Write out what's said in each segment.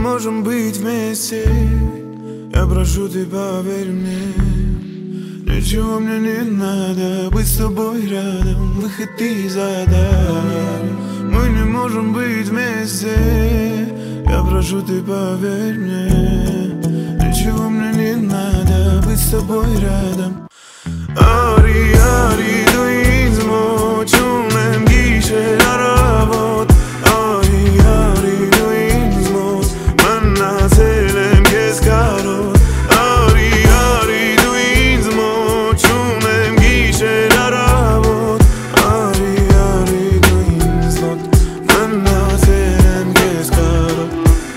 можем быть вместе. Я прошу, ты поверь мне. Ничего мне не надо, быть с тобой рядом, выходи из ада. Мы не можем быть вместе. Я прошу, ты поверь мне. Ничего мне не надо, быть с тобой рядом. Ари, ари, дуизмо, чунем гише наравот. Ари, ари, дуизmo, манна селем кескаро. Ари, ари, дуизмо, чунем гише наравot. Ари, ари, дуизмо, манна селем кескаро.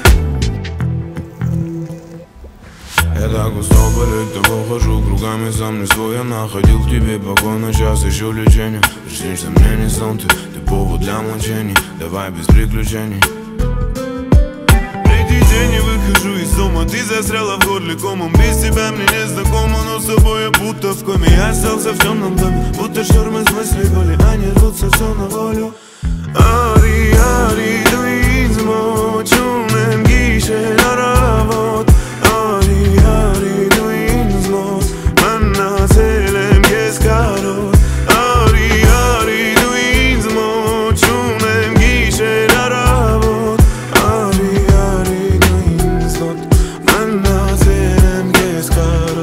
Я так устал болеть, того хожу кругами, сам не свой. Я находил в тебе покой, но сейчас ищу лечение. Приснишься мне не сон, ты повод для молчаний. Давай без приключений. Третий день не выхожу из дома, ты застряла в горле комом. Без тебя мне не знакомо, но с собой я будто в коме. Я остался в темном доме, будто штормы с мыслей боли. Они рвутся все на волю. Ари, ари, дуизмо, чунем гише наравот. Ари, ари, дуизmo, манна селем кескаро. Ари, ари, дуизmo, чунем гише наравот. Ари, ари, дуизмо, манна селем кескаро.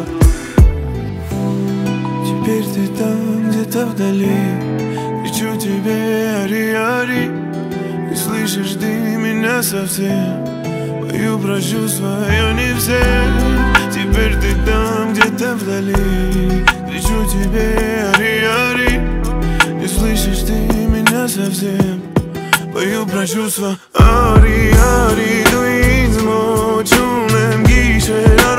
Теперь ты там, где-то вдали. Кричу тебе, ари, ари. Не слышишь ты меня совсем. Пою про чувства, я не всем. Теперь ты там, где-то вдали. Кричу тебе, ари, ари. Не слышишь ты меня совсем. Пою про чувства. Ари, ари, дуизмо, чунем гише.